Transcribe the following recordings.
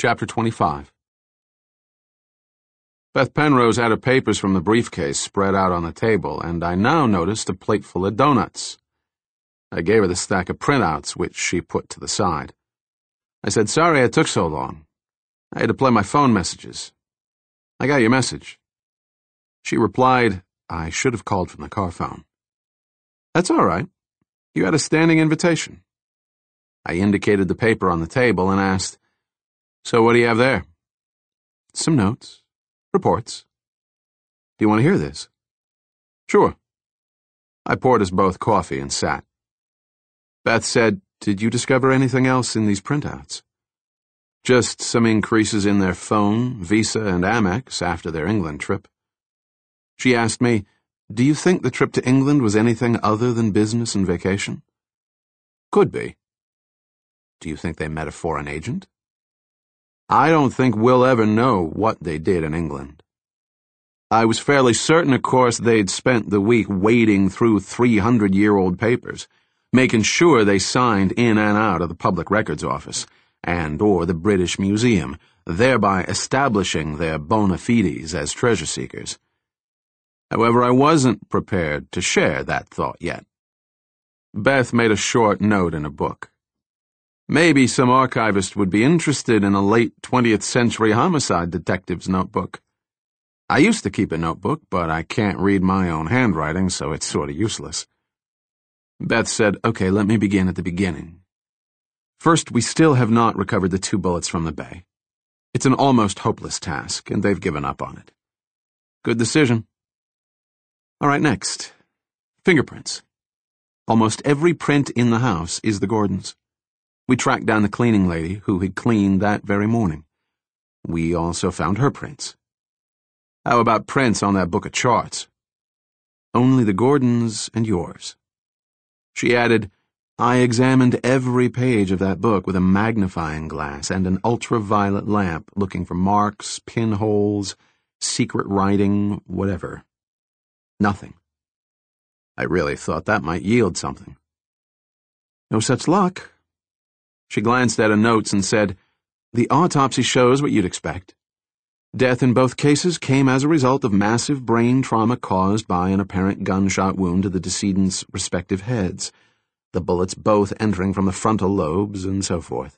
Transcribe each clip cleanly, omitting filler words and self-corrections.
Chapter 25. Beth Penrose had her papers from the briefcase spread out on the table, and I now noticed a plateful of donuts. I gave her the stack of printouts, which she put to the side. I said, "Sorry it took so long. I had to play my phone messages. I got your message." She replied, "I should have called from the car phone." "That's all right. You had a standing invitation." I indicated the paper on the table and asked, "So what do you have there?" "Some notes. Reports." "Do you want to hear this?" "Sure." I poured us both coffee and sat. Beth said, "Did you discover anything else in these printouts?" "Just some increases in their phone, Visa, and Amex after their England trip." She asked me, "Do you think the trip to England was anything other than business and vacation?" "Could be." "Do you think they met a foreign agent?" "I don't think we'll ever know what they did in England. I was fairly certain, of course, they'd spent the week wading through 300-year-old papers, making sure they signed in and out of the Public Records Office and/or the British Museum, thereby establishing their bona fides as treasure seekers. However, I wasn't prepared to share that thought yet." Beth made a short note in a book. "Maybe some archivist would be interested in a late 20th century homicide detective's notebook. I used to keep a notebook, but I can't read my own handwriting, so it's sort of useless." Beth said, "Okay, let me begin at the beginning. First, we still have not recovered the 2 bullets from the bay. It's an almost hopeless task, and they've given up on it." "Good decision." "All right, next. Fingerprints. Almost every print in the house is the Gordons. We tracked down the cleaning lady who had cleaned that very morning. We also found her prints." "How about prints on that book of charts?" "Only the Gordons and yours." She added, "I examined every page of that book with a magnifying glass and an ultraviolet lamp, looking for marks, pinholes, secret writing, whatever. Nothing. I really thought that might yield something." "No such luck." She glanced at her notes and said, "The autopsy shows what you'd expect. Death in both cases came as a result of massive brain trauma caused by an apparent gunshot wound to the decedent's respective heads, the bullets both entering from the frontal lobes and so forth.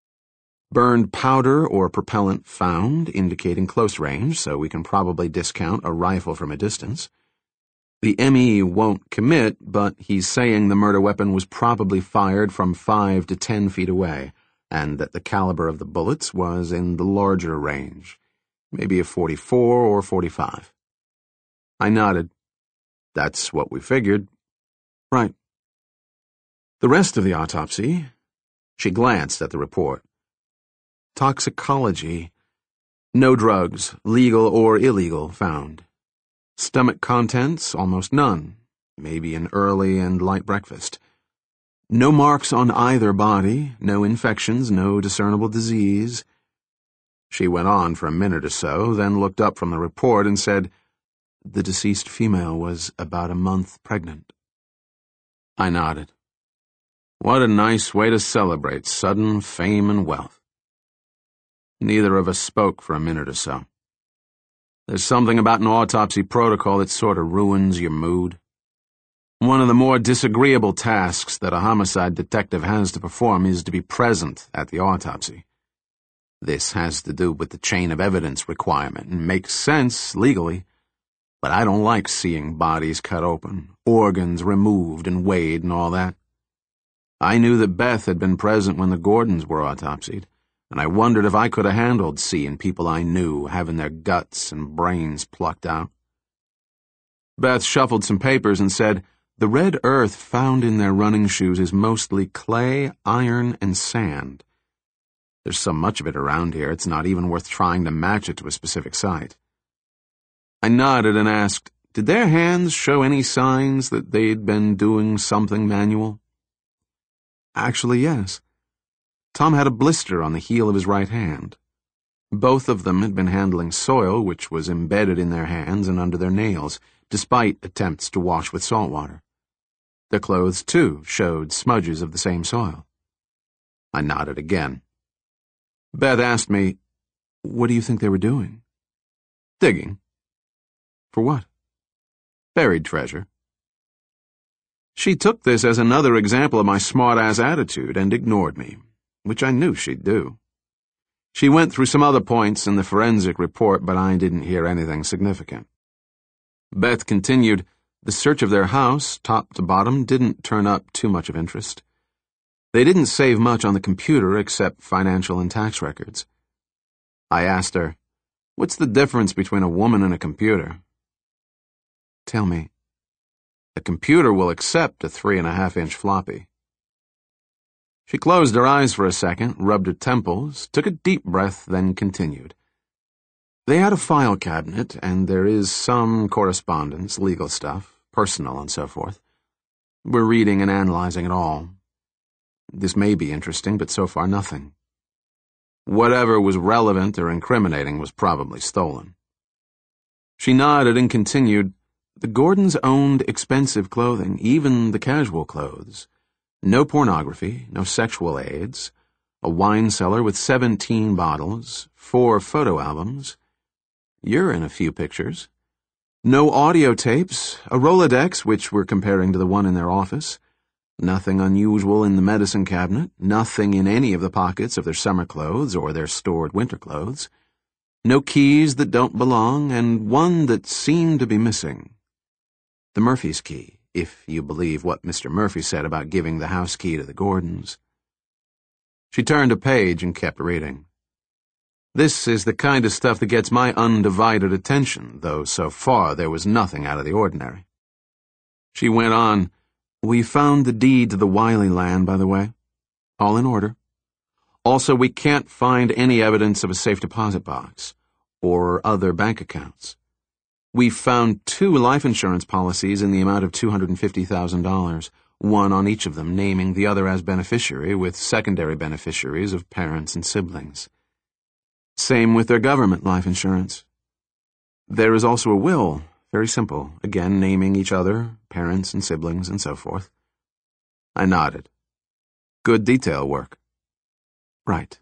Burned powder or propellant found, indicating close range, so we can probably discount a rifle from a distance. The ME won't commit, but he's saying the murder weapon was probably fired from 5 to 10 feet away, and that the caliber of the bullets was in the larger range, maybe a .44 or .45. I nodded. "That's what we figured." "Right. The rest of the autopsy," she glanced at the report. "Toxicology. No drugs, legal or illegal, found. Stomach contents, almost none, maybe an early and light breakfast. No marks on either body, no infections, no discernible disease." She went on for a minute or so, then looked up from the report and said, "The deceased female was about a month pregnant." I nodded. What a nice way to celebrate sudden fame and wealth. Neither of us spoke for a minute or so. There's something about an autopsy protocol that sort of ruins your mood. One of the more disagreeable tasks that a homicide detective has to perform is to be present at the autopsy. This has to do with the chain of evidence requirement and makes sense legally, but I don't like seeing bodies cut open, organs removed and weighed and all that. I knew that Beth had been present when the Gordons were autopsied, and I wondered if I could have handled seeing people I knew having their guts and brains plucked out. Beth shuffled some papers and said, "The red earth found in their running shoes is mostly clay, iron, and sand. There's so much of it around here, it's not even worth trying to match it to a specific site." I nodded and asked, "Did their hands show any signs that they'd been doing something manual?" "Actually, yes. Tom had a blister on the heel of his right hand. Both of them had been handling soil which was embedded in their hands and under their nails, despite attempts to wash with salt water. Their clothes, too, showed smudges of the same soil." I nodded again. Beth asked me, "What do you think they were doing?" "Digging." "For what?" "Buried treasure." She took this as another example of my smart-ass attitude and ignored me, which I knew she'd do. She went through some other points in the forensic report, but I didn't hear anything significant. Beth continued, the search of their house, top to bottom, didn't turn up too much of interest. They didn't save much on the computer except financial and tax records. I asked her, "What's the difference between a woman and a computer?" "Tell me." "A computer will accept a 3.5-inch floppy." She closed her eyes for a second, rubbed her temples, took a deep breath, then continued. "They had a file cabinet, and there is some correspondence, legal stuff, personal and so forth. We're reading and analyzing it all. This may be interesting, but so far nothing. Whatever was relevant or incriminating was probably stolen." She nodded and continued, "The Gordons owned expensive clothing, even the casual clothes. No pornography, no sexual aids, a wine cellar with 17 bottles, 4 photo albums. You're in a few pictures. No audio tapes, a Rolodex, which we're comparing to the one in their office. Nothing unusual in the medicine cabinet, nothing in any of the pockets of their summer clothes or their stored winter clothes. No keys that don't belong, and one that seemed to be missing. The Murphy's key, if you believe what Mr. Murphy said about giving the house key to the Gordons." She turned a page and kept reading. This is the kind of stuff that gets my undivided attention, though so far there was nothing out of the ordinary. She went on, "We found the deed to the Wiley land, by the way. All in order. Also, we can't find any evidence of a safe deposit box or other bank accounts. We found 2 life insurance policies in the amount of $250,000, one on each of them, naming the other as beneficiary, with secondary beneficiaries of parents and siblings. Same with their government life insurance. There is also a will, very simple, again naming each other, parents and siblings, and so forth." I nodded. "Good detail work." "Right.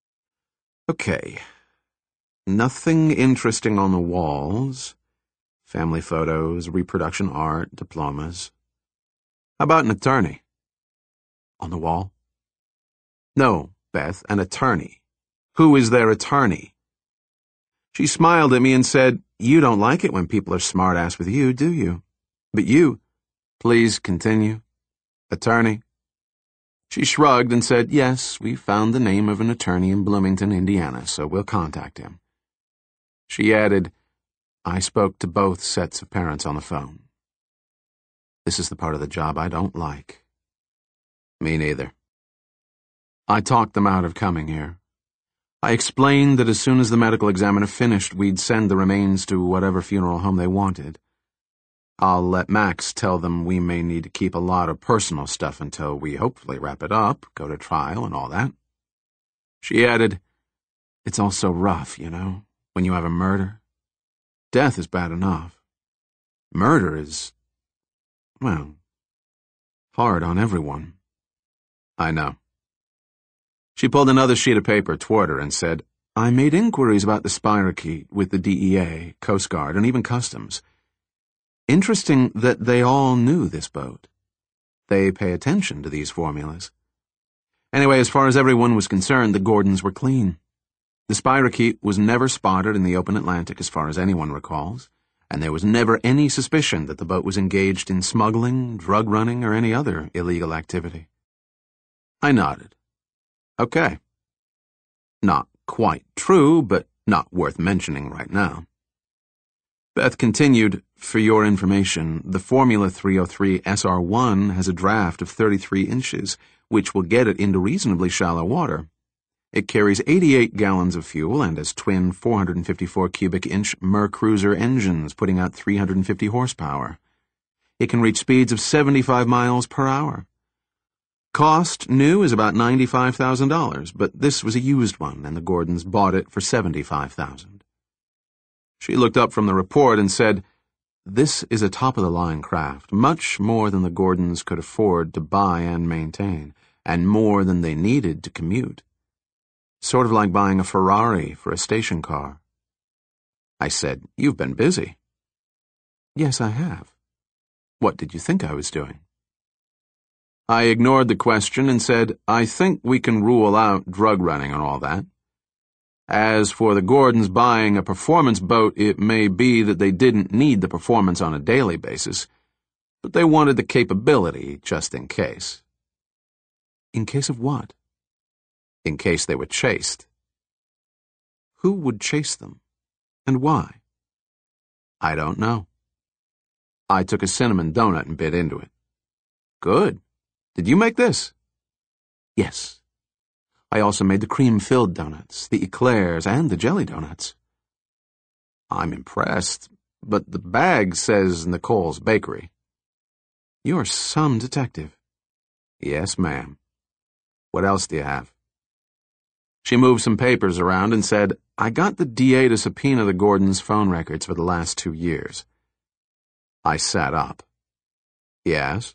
Okay. Nothing interesting on the walls. Family photos, reproduction art, diplomas. How about an attorney?" "On the wall?" "No, Beth, an attorney. Who is their attorney?" She smiled at me and said, "You don't like it when people are smart-ass with you, do you? But you—" "Please continue. Attorney?" She shrugged and said, "Yes, we found the name of an attorney in Bloomington, Indiana, so we'll contact him." She added, "I spoke to both sets of parents on the phone. This is the part of the job I don't like." "Me neither." I talked them out of coming here. I explained that as soon as the medical examiner finished, we'd send the remains to whatever funeral home they wanted. I'll let Max tell them we may need to keep a lot of personal stuff until we hopefully wrap it up, go to trial and all that. She added, "It's all so rough, you know, when you have a murder. Death is bad enough. Murder is, well, hard on everyone." "I know." She pulled another sheet of paper toward her and said, "I made inquiries about the spirochete with the DEA, Coast Guard, and even Customs. Interesting that they all knew this boat. They pay attention to these formulas. Anyway, as far as everyone was concerned, the Gordons were clean. The spirochete was never spotted in the open Atlantic as far as anyone recalls, and there was never any suspicion that the boat was engaged in smuggling, drug running, or any other illegal activity." I nodded. "Okay. Not quite true, but not worth mentioning right now." Beth continued, "For your information, the Formula 303 SR1 has a draft of 33 inches, which will get it into reasonably shallow water. It carries 88 gallons of fuel and has twin 454 cubic inch Mercruiser engines putting out 350 horsepower. It can reach speeds of 75 miles per hour. Cost new is about $95,000, but this was a used one, and the Gordons bought it for $75,000. She looked up from the report and said, "This is a top-of-the-line craft, much more than the Gordons could afford to buy and maintain, and more than they needed to commute. Sort of like buying a Ferrari for a station car. I said, "You've been busy." "Yes, I have. What did you think I was doing?" I ignored the question and said, "I think we can rule out drug running and all that. As for the Gordons buying a performance boat, it may be that they didn't need the performance on a daily basis, but they wanted the capability just in case." "In case of what?" "In case they were chased." "Who would chase them? And why?" "I don't know." I took a cinnamon donut and bit into it. "Good. Did you make this?" "Yes. I also made the cream-filled donuts, the eclairs, and the jelly donuts." "I'm impressed, but the bag says Nicole's Bakery." "You're some detective." "Yes, ma'am. What else do you have?" She moved some papers around and said, "I got the DA to subpoena the Gordons' phone records for the last 2 years. I sat up. "Yes?"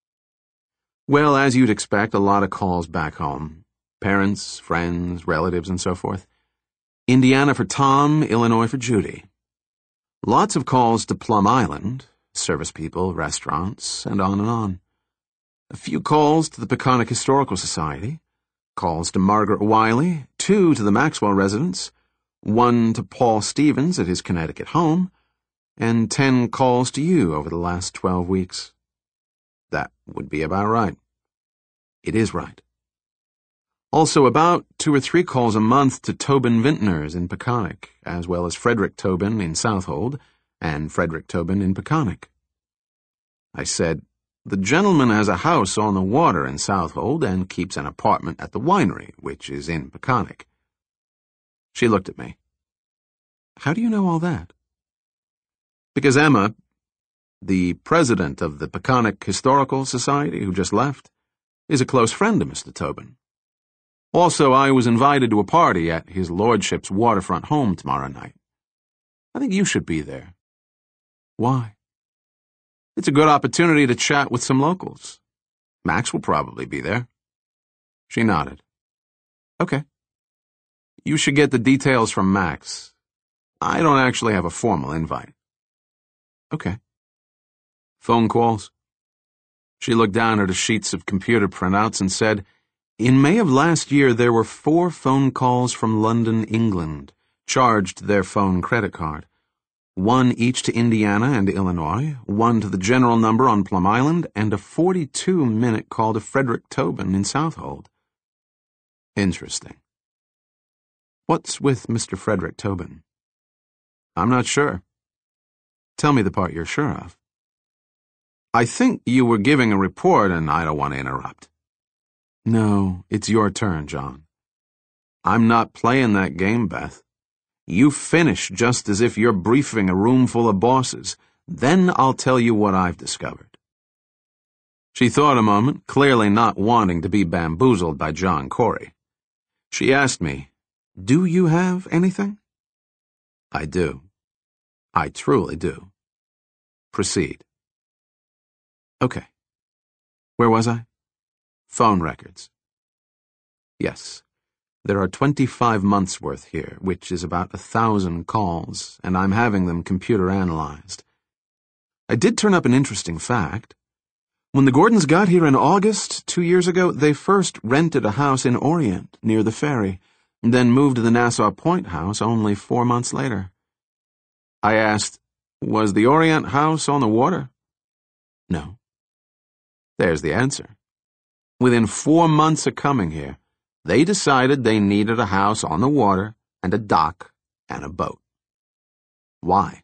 "Well, as you'd expect, a lot of calls back home. Parents, friends, relatives, and so forth. Indiana for Tom, Illinois for Judy. Lots of calls to Plum Island, service people, restaurants, and on and on. A few calls to the Peconic Historical Society, calls to Margaret Wiley, 2 to the Maxwell residence, 1 to Paul Stevens at his Connecticut home, and 10 calls to you over the last 12 weeks. That would be about right." "It is right." "Also about 2 or 3 calls a month to Tobin Vintners in Peconic, as well as Frederick Tobin in Southold and Frederick Tobin in Peconic." I said, "The gentleman has a house on the water in Southold and keeps an apartment at the winery, which is in Peconic." She looked at me. "How do you know all that?" "Because Emma, the president of the Peconic Historical Society, who just left, is a close friend of Mr. Tobin. Also, I was invited to a party at his lordship's waterfront home tomorrow night. I think you should be there." "Why?" "It's a good opportunity to chat with some locals. Max will probably be there." She nodded. "Okay. You should get the details from Max. I don't actually have a formal invite." "Okay." "Phone calls?" She looked down at her sheets of computer printouts and said, "In May of last year, there were 4 phone calls from London, England, charged to their phone credit card. 1 each to Indiana and Illinois, 1 to the general number on Plum Island, and a 42-minute call to Frederick Tobin in Southold." "Interesting. What's with Mr. Frederick Tobin?" "I'm not sure." "Tell me the part you're sure of." "I think you were giving a report and I don't want to interrupt." "No, it's your turn, John." "I'm not playing that game, Beth. You finish just as if you're briefing a room full of bosses. Then I'll tell you what I've discovered." She thought a moment, clearly not wanting to be bamboozled by John Corey. She asked me, "Do you have anything?" "I do. I truly do." "Proceed." "Okay. Where was I?" "Phone records." "Yes. There are 25 months' worth here, which is about 1,000 calls, and I'm having them computer analyzed. I did turn up an interesting fact. When the Gordons got here in August 2 years ago, they first rented a house in Orient, near the ferry, and then moved to the Nassau Point house only 4 months later." I asked, "Was the Orient house on the water?" "No." There's the answer. Within 4 months of coming here, they decided they needed a house on the water and a dock and a boat. Why?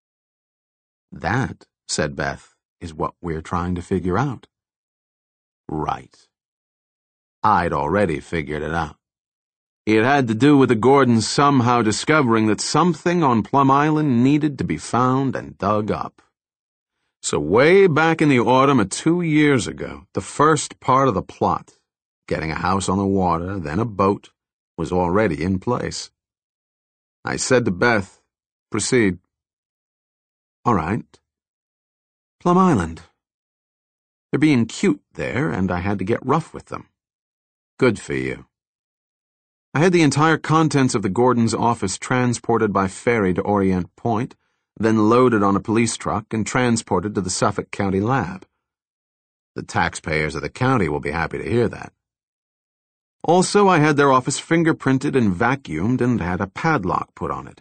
"That," said Beth, "is what we're trying to figure out." Right. I'd already figured it out. It had to do with the Gordons somehow discovering that something on Plum Island needed to be found and dug up. So way back in the autumn of 2 years ago, the first part of the plot, getting a house on the water, then a boat, was already in place. I said to Beth, "Proceed." "All right. Plum Island. They're being cute there, and I had to get rough with them." "Good for you." I had the entire contents of the Gordons' office transported by ferry to Orient Point, then loaded on a police truck and transported to the Suffolk County lab. The taxpayers of the county will be happy to hear that. Also, I had their office fingerprinted and vacuumed and had a padlock put on it.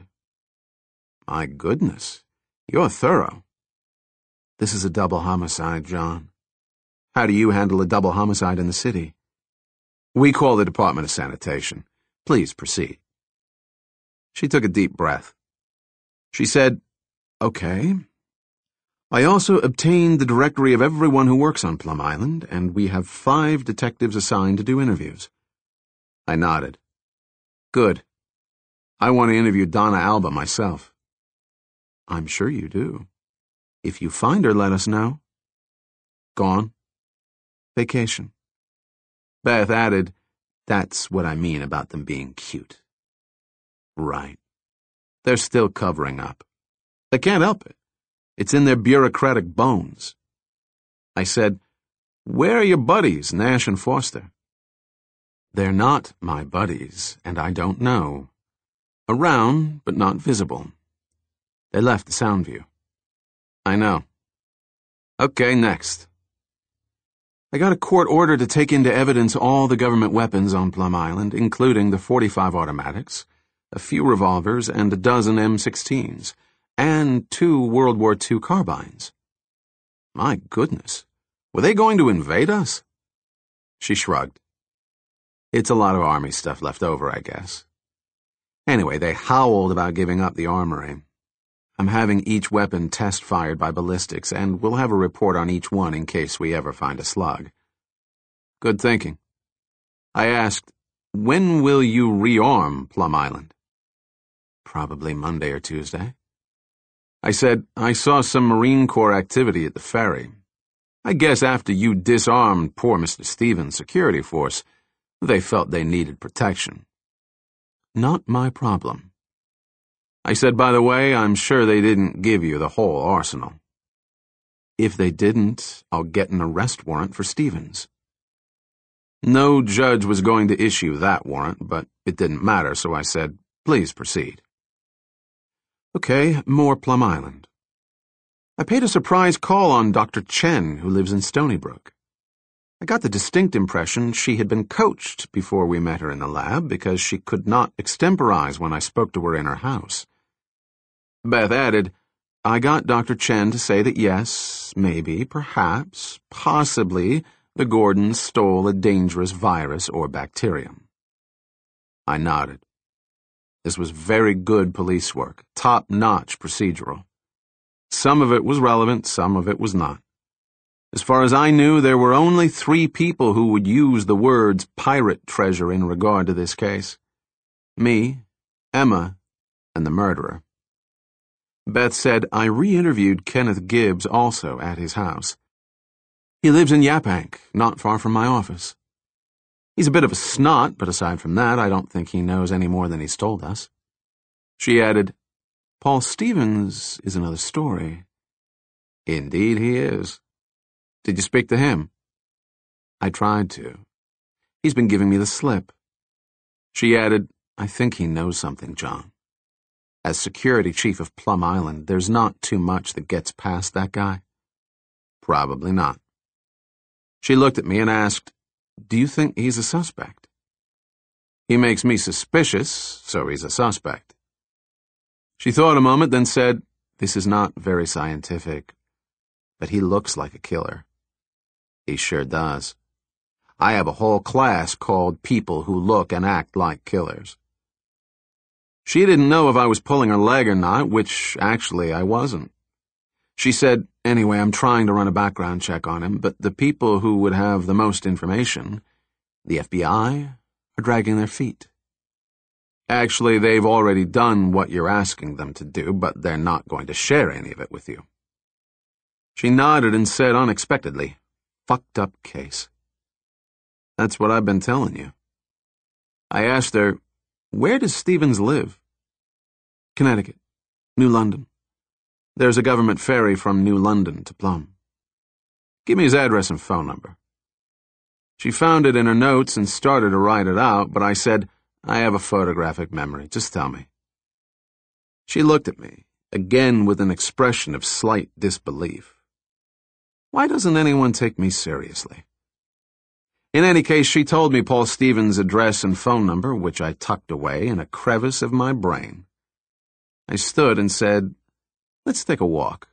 My goodness, you're thorough. This is a double homicide, John. How do you handle a double homicide in the city? We call the Department of Sanitation. Please proceed. She took a deep breath. She said, Okay. I also obtained the directory of everyone who works on Plum Island, and we have 5 detectives assigned to do interviews. I nodded. Good. I want to interview Donna Alba myself. I'm sure you do. If you find her, let us know. Gone? Vacation. Beth added, That's what I mean about them being cute. Right. They're still covering up. They can't help it. It's in their bureaucratic bones. I said, Where are your buddies, Nash and Foster? They're not my buddies, and I don't know. Around, but not visible. They left the Soundview. I know. Okay, next. I got a court order to take into evidence all the government weapons on Plum Island, including the .45 automatics, a few revolvers, and a dozen M16s, and 2 World War II carbines. My goodness, were they going to invade us? She shrugged. It's a lot of Army stuff left over, I guess. Anyway, they howled about giving up the armory. I'm having each weapon test-fired by ballistics, and we'll have a report on each one in case we ever find a slug. Good thinking. I asked, When will you rearm Plum Island? Probably Monday or Tuesday. I said, I saw some Marine Corps activity at the ferry. I guess after you disarmed poor Mr. Stevens' security force, they felt they needed protection. Not my problem. I said, by the way, I'm sure they didn't give you the whole arsenal. If they didn't, I'll get an arrest warrant for Stevens. No judge was going to issue that warrant, but it didn't matter, so I said, Please proceed. Okay, more Plum Island. I paid a surprise call on Dr. Chen, who lives in Stony Brook. I got the distinct impression she had been coached before we met her in the lab because she could not extemporize when I spoke to her in her house. Beth added, I got Dr. Chen to say that yes, maybe, perhaps, possibly, the Gordons stole a dangerous virus or bacterium. I nodded. This was very good police work, top-notch procedural. Some of it was relevant, some of it was not. As far as I knew, there were only 3 people who would use the words pirate treasure in regard to this case. Me, Emma, and the murderer. Beth said I re-interviewed Kenneth Gibbs also at his house. He lives in Yaphank, not far from my office. He's a bit of a snot, but aside from that, I don't think he knows any more than he's told us. She added, Paul Stevens is another story. Indeed he is. Did you speak to him? I tried to. He's been giving me the slip. She added, I think he knows something, John. As security chief of Plum Island, there's not too much that gets past that guy. Probably not. She looked at me and asked, Do you think he's a suspect? He makes me suspicious, so he's a suspect. She thought a moment, then said, This is not very scientific, but he looks like a killer. He sure does. I have a whole class called People Who Look and Act Like Killers. She didn't know if I was pulling her leg or not, which actually I wasn't. She said, Anyway, I'm trying to run a background check on him, but the people who would have the most information, the FBI, are dragging their feet. Actually, they've already done what you're asking them to do, but they're not going to share any of it with you. She nodded and said unexpectedly, Fucked up case. That's what I've been telling you. I asked her, Where does Stevens live? Connecticut, New London. There's a government ferry from New London to Plum. Give me his address and phone number. She found it in her notes and started to write it out, but I said, I have a photographic memory. Just tell me. She looked at me, again with an expression of slight disbelief. Why doesn't anyone take me seriously? In any case, she told me Paul Stevens' address and phone number, which I tucked away in a crevice of my brain. I stood and said, "Let's take a walk."